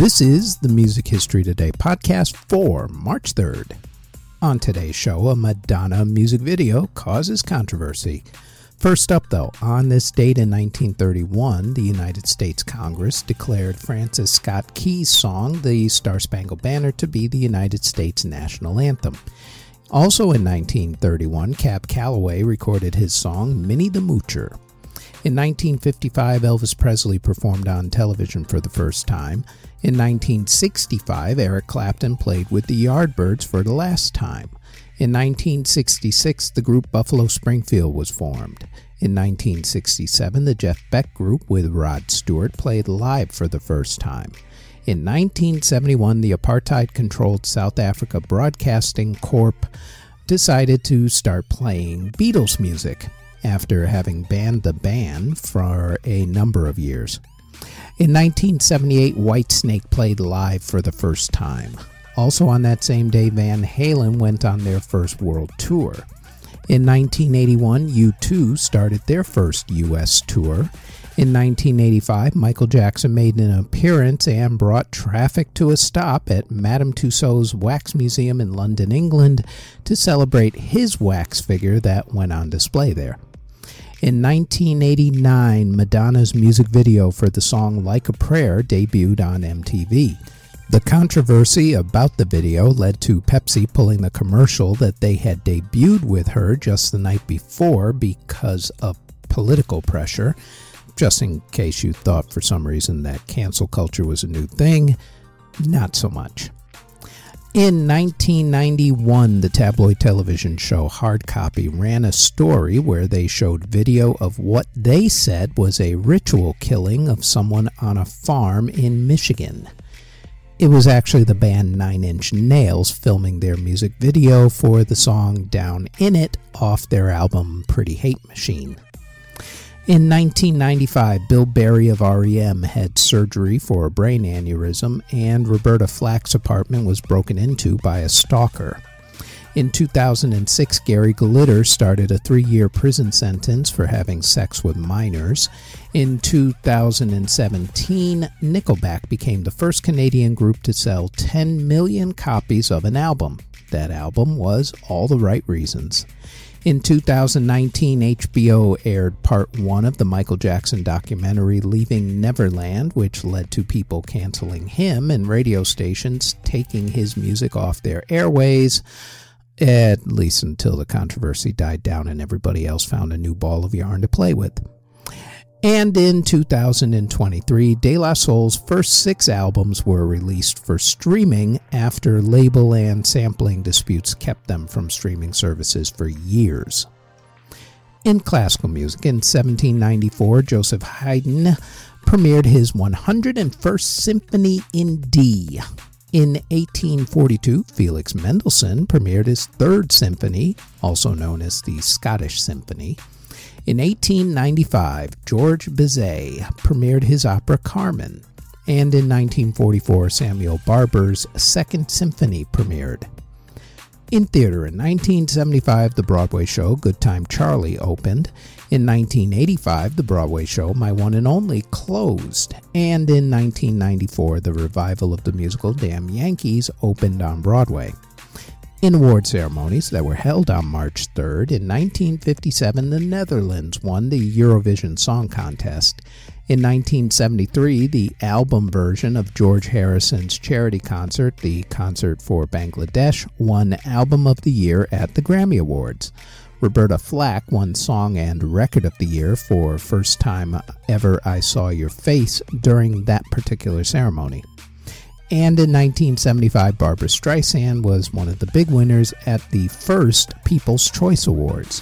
This is the Music History Today podcast for March 3rd. On today's show, a Madonna music video causes controversy. First up, though, on this date in 1931, the United States Congress declared Francis Scott Key's song, The Star-Spangled Banner, to be the United States national anthem. Also in 1931, Cab Calloway recorded his song, Minnie the Moocher. In 1955, Elvis Presley performed on television for the first time. In 1965, Eric Clapton played with the Yardbirds for the last time. In 1966, the group Buffalo Springfield was formed. In 1967, the Jeff Beck Group with Rod Stewart played live for the first time. In 1971, the apartheid-controlled South Africa Broadcasting Corp decided to start playing Beatles music, after having banned the band for a number of years. In 1978, Whitesnake played live for the first time. Also on that same day, Van Halen went on their first world tour. In 1981, U2 started their first U.S. tour. In 1985, Michael Jackson made an appearance and brought traffic to a stop at Madame Tussauds Wax Museum in London, England, to celebrate his wax figure that went on display there. In 1989, Madonna's music video for the song Like a Prayer debuted on MTV. The controversy about the video led to Pepsi pulling the commercial that they had debuted with her just the night before because of political pressure. Just in case you thought for some reason that cancel culture was a new thing, not so much. In 1991, the tabloid television show Hard Copy ran a story where they showed video of what they said was a ritual killing of someone on a farm in Michigan. It was actually the band Nine Inch Nails filming their music video for the song Down In It off their album Pretty Hate Machine. In 1995, Bill Berry of R.E.M. had surgery for a brain aneurysm, and Roberta Flack's apartment was broken into by a stalker. In 2006, Gary Glitter started a 3-year prison sentence for having sex with minors. In 2017, Nickelback became the first Canadian group to sell 10 million copies of an album. That album was All the Right Reasons. In 2019, HBO aired part 1 of the Michael Jackson documentary Leaving Neverland, which led to people canceling him and radio stations taking his music off their airways, at least until the controversy died down and everybody else found a new ball of yarn to play with. And in 2023, De La Soul's first 6 albums were released for streaming after label and sampling disputes kept them from streaming services for years. In classical music, in 1794, Joseph Haydn premiered his 101st Symphony in D. In 1842, Felix Mendelssohn premiered his 3rd Symphony, also known as the Scottish Symphony. In 1895, George Bizet premiered his opera Carmen, and in 1944, Samuel Barber's 2nd Symphony premiered. In theater, in 1975, the Broadway show Good Time Charlie opened. In 1985, the Broadway show My One and Only closed, and in 1994, the revival of the musical Damn Yankees opened on Broadway. In award ceremonies that were held on March 3rd, in 1957, the Netherlands won the Eurovision Song Contest. In 1973, the album version of George Harrison's charity concert, the Concert for Bangladesh, won Album of the Year at the Grammy Awards. Roberta Flack won Song and Record of the Year for First Time Ever I Saw Your Face during that particular ceremony. And in 1975, Barbra Streisand was one of the big winners at the first People's Choice Awards.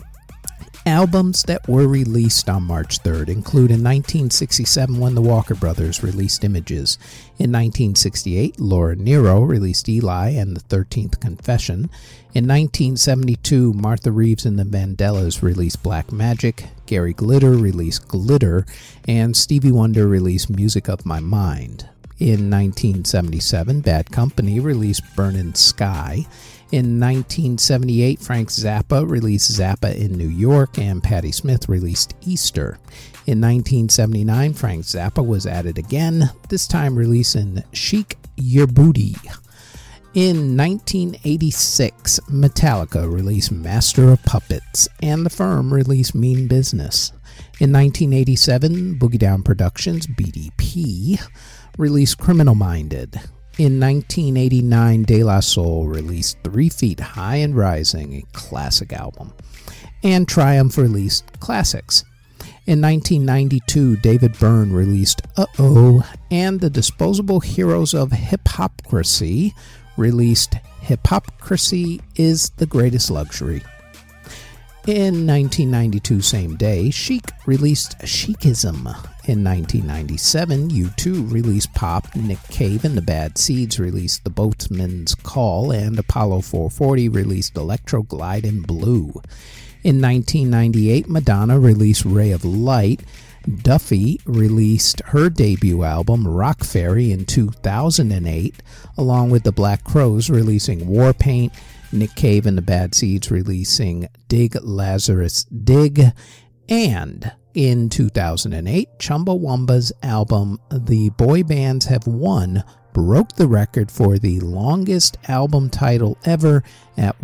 Albums that were released on March 3rd include in 1967 when the Walker Brothers released Images. In 1968, Laura Nyro released Eli and the 13th Confession. In 1972, Martha Reeves and the Vandellas released Black Magic. Gary Glitter released Glitter. And Stevie Wonder released Music of My Mind. In 1977, Bad Company released Burnin' Sky. In 1978, Frank Zappa released Zappa in New York, and Patti Smith released Easter. In 1979, Frank Zappa was at it again, this time releasing Chic Your Booty. In 1986, Metallica released Master of Puppets, and The Firm released Mean Business. In 1987, Boogie Down Productions, BDP, released Criminal Minded. In 1989, De La Soul released 3 Feet High and Rising, a classic album. And Triumph released Classics. In 1992, David Byrne released Uh-Oh, and the Disposable Heroes of Hip-Hopcracy released Hip-Hopcracy is the Greatest Luxury. In 1992, same day, Chic released Chicism. In 1997, U2 released Pop, Nick Cave and the Bad Seeds released The Boatman's Call, and Apollo 440 released Electro Glide in Blue. In 1998, Madonna released Ray of Light. Duffy released her debut album, Rock Fairy, in 2008, along with the Black Crowes releasing Warpaint, Nick Cave and the Bad Seeds releasing Dig Lazarus Dig, and in 2008, Chumbawamba's album The Boy Bands Have Won broke the record for the longest album title ever at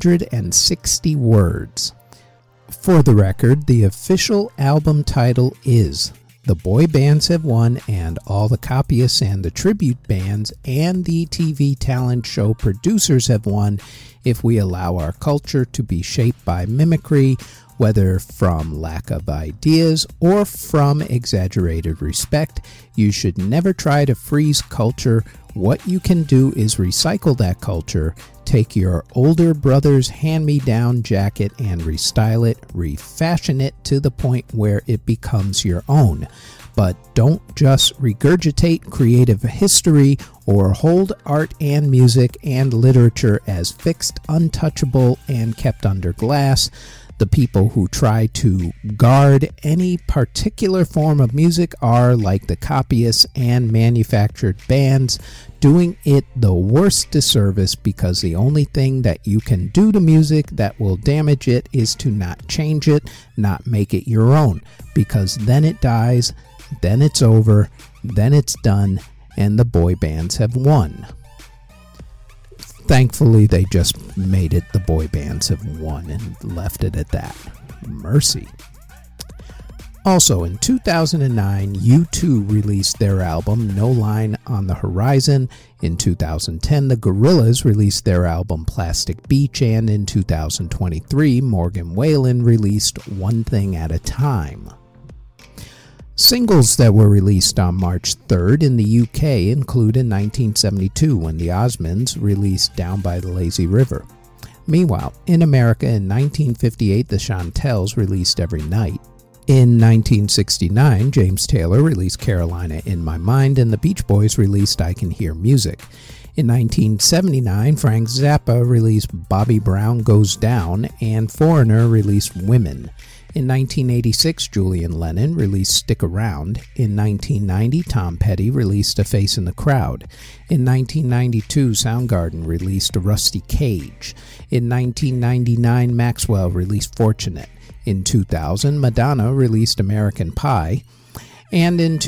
160 words. For the record, the official album title is The Boy Bands Have Won, and all the copyists and the tribute bands and the TV talent show producers have won if we allow our culture to be shaped by mimicry, whether from lack of ideas or from exaggerated respect. You should never try to freeze culture. What you can do is recycle that culture. Take your older brother's hand-me-down jacket and restyle it, refashion it to the point where it becomes your own. But don't just regurgitate creative history or hold art and music and literature as fixed, untouchable, and kept under glass. The people who try to guard any particular form of music are like the copyists and manufactured bands, doing it the worst disservice, because the only thing that you can do to music that will damage it is to not change it, not make it your own, because then it dies, then it's over, then it's done, and the boy bands have won. Thankfully, they just made it The Boy Bands Have Won and left it at that. Mercy. Also, in 2009, U2 released their album No Line on the Horizon. In 2010, the Gorillaz released their album Plastic Beach. And in 2023, Morgan Wallen released One Thing at a Time. Singles that were released on March 3rd in the UK include in 1972 when the Osmonds released Down by the Lazy River. Meanwhile, in America in 1958, the Chantels released Every Night. In 1969, James Taylor released Carolina in My Mind, and the Beach Boys released I Can Hear Music. In 1979, Frank Zappa released Bobby Brown Goes Down, and Foreigner released Women. In 1986, Julian Lennon released Stick Around. In 1990, Tom Petty released A Face in the Crowd. In 1992, Soundgarden released A Rusty Cage. In 1999, Maxwell released Fortunate. In 2000, Madonna released American Pie. And in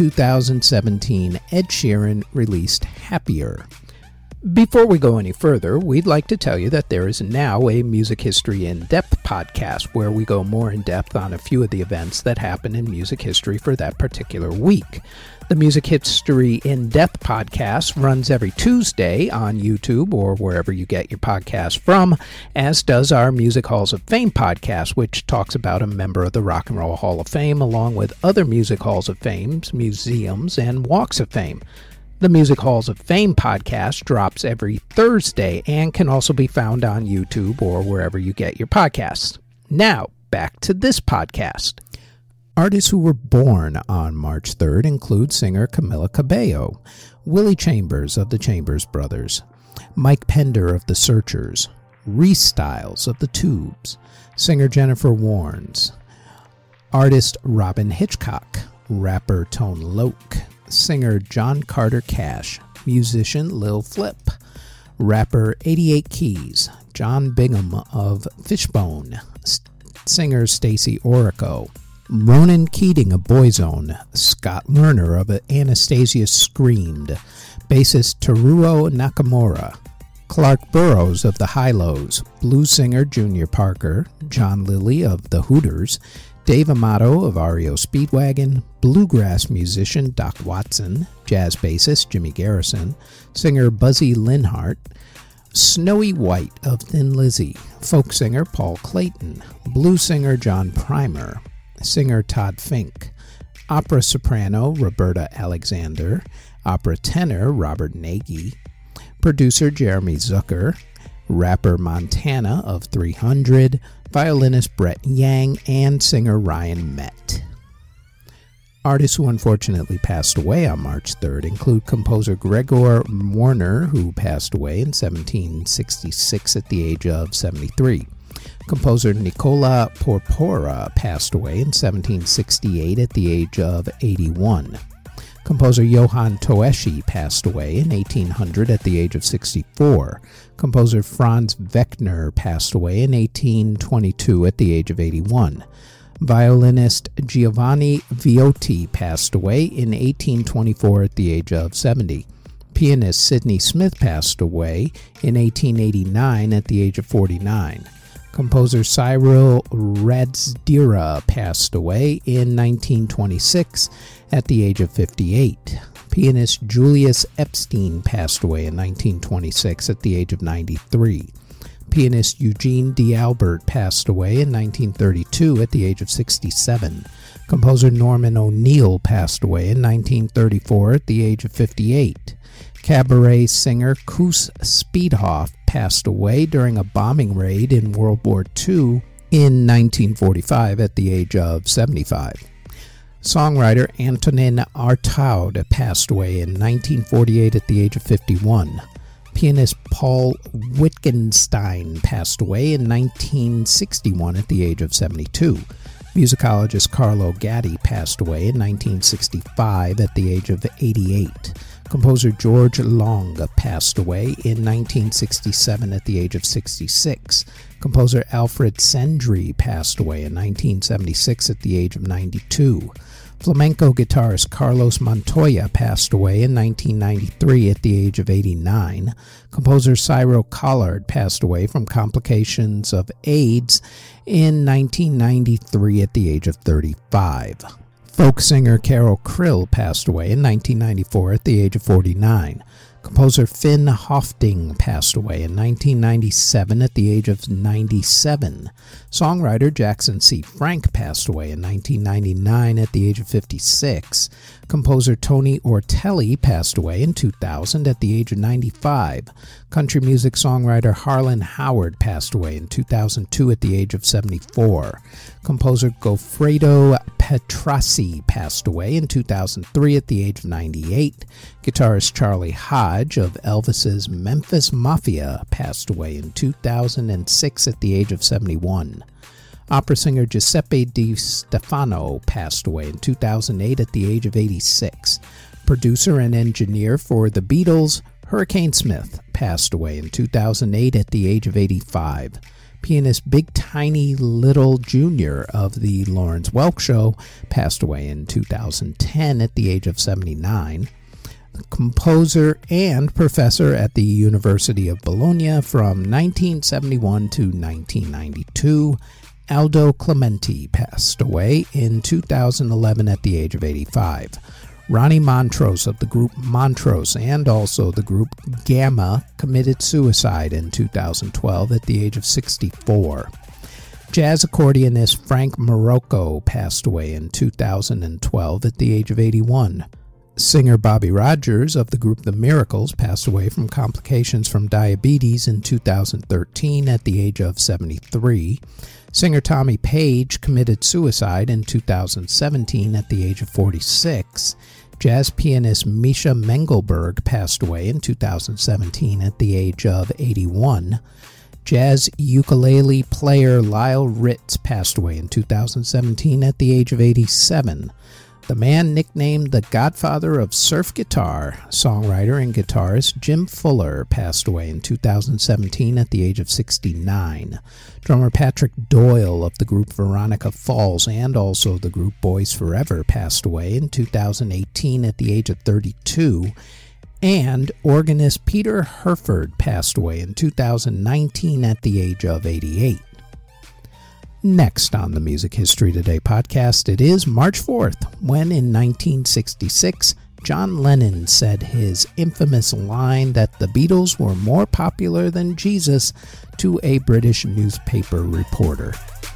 2017, Ed Sheeran released Happier. Before we go any further, we'd like to tell you that there is now a Music History In-Depth podcast where we go more in depth on a few of the events that happen in music history for that particular week. The Music History In-Depth podcast runs every Tuesday on YouTube or wherever you get your podcasts from, as does our Music Halls of Fame podcast, which talks about a member of the Rock and Roll Hall of Fame along with other Music Halls of Fame, museums, and walks of fame. The Music Halls of Fame podcast drops every Thursday and can also be found on YouTube or wherever you get your podcasts. Now, back to this podcast. Artists who were born on March 3rd include singer Camila Cabello, Willie Chambers of the Chambers Brothers, Mike Pender of the Searchers, Reese Styles of the Tubes, singer Jennifer Warnes, artist Robin Hitchcock, rapper Tone Loc, singer John Carter Cash, musician Lil Flip, rapper 88 Keys, John Bingham of Fishbone, singer Stacey Orico, Ronan Keating of Boyzone, Scott Lerner of Anastasia Screamed, bassist Teruo Nakamura, Clark Burrows of the Hi-Lows, blues singer Junior Parker, John Lilly of the Hooters, Dave Amato of REO Speedwagon, bluegrass musician Doc Watson, jazz bassist Jimmy Garrison, singer Buzzy Linhart, Snowy White of Thin Lizzy, folk singer Paul Clayton, blues singer John Primer, singer Todd Fink, opera soprano Roberta Alexander, opera tenor Robert Nagy, producer Jeremy Zucker, rapper Montana of 300, violinist Brett Yang, and singer Ryan Met. Artists who unfortunately passed away on March 3rd include composer Gregor Warner, who passed away in 1766 at the age of 73. Composer Nicola Porpora passed away in 1768 at the age of 81. Composer Johann Toeshi passed away in 1800 at the age of 64. Composer Franz Weckner passed away in 1822 at the age of 81. Violinist Giovanni Viotti passed away in 1824 at the age of 70. Pianist Sidney Smith passed away in 1889 at the age of 49. Composer Cyril Radsdira passed away in 1926 at the age of 58. Pianist Julius Epstein passed away in 1926 at the age of 93. Pianist Eugene D'Albert passed away in 1932 at the age of 67. Composer Norman O'Neill passed away in 1934 at the age of 58. Cabaret singer Koos Speedhoff passed away during a bombing raid in World War II in 1945 at the age of 75. Songwriter Antonin Artaud passed away in 1948 at the age of 51. Pianist Paul Wittgenstein passed away in 1961 at the age of 72. Musicologist Carlo Gatti passed away in 1965 at the age of 88. Composer George Long passed away in 1967 at the age of 66. Composer Alfred Sendry passed away in 1976 at the age of 92. Flamenco guitarist Carlos Montoya passed away in 1993 at the age of 89. Composer Cyril Collard passed away from complications of AIDS in 1993 at the age of 35. Folk singer Carol Krill passed away in 1994 at the age of 49. Composer Finn Hofding passed away in 1997 at the age of 97. Songwriter Jackson C. Frank passed away in 1999 at the age of 56. Composer Tony Ortelli passed away in 2000 at the age of 95. Country music songwriter Harlan Howard passed away in 2002 at the age of 74. Composer Goffredo Petrassi passed away in 2003 at the age of 98. Guitarist Charlie Hodge of Elvis's Memphis Mafia passed away in 2006 at the age of 71. Opera singer Giuseppe Di Stefano passed away in 2008 at the age of 86. Producer and engineer for The Beatles, Hurricane Smith, passed away in 2008 at the age of 85. Pianist Big Tiny Little Jr. of The Lawrence Welk Show passed away in 2010 at the age of 79. Composer and professor at the University of Bologna from 1971 to 1992, Aldo Clementi passed away in 2011 at the age of 85. Ronnie Montrose of the group Montrose and also the group Gamma committed suicide in 2012 at the age of 64. Jazz accordionist Frank Morocco passed away in 2012 at the age of 81. Singer Bobby Rogers of the group The Miracles passed away from complications from diabetes in 2013 at the age of 73. Singer Tommy Page committed suicide in 2017 at the age of 46. Jazz pianist Misha Mengelberg passed away in 2017 at the age of 81. Jazz ukulele player Lyle Ritz passed away in 2017 at the age of 87. The man nicknamed the godfather of surf guitar, songwriter and guitarist Jim Fuller, passed away in 2017 at the age of 69. Drummer Patrick Doyle of the group Veronica Falls and also the group Boys Forever passed away in 2018 at the age of 32. And organist Peter Herford passed away in 2019 at the age of 88. Next on the Music History Today podcast, it is March 4th, when in 1966, John Lennon said his infamous line that the Beatles were more popular than Jesus to a British newspaper reporter.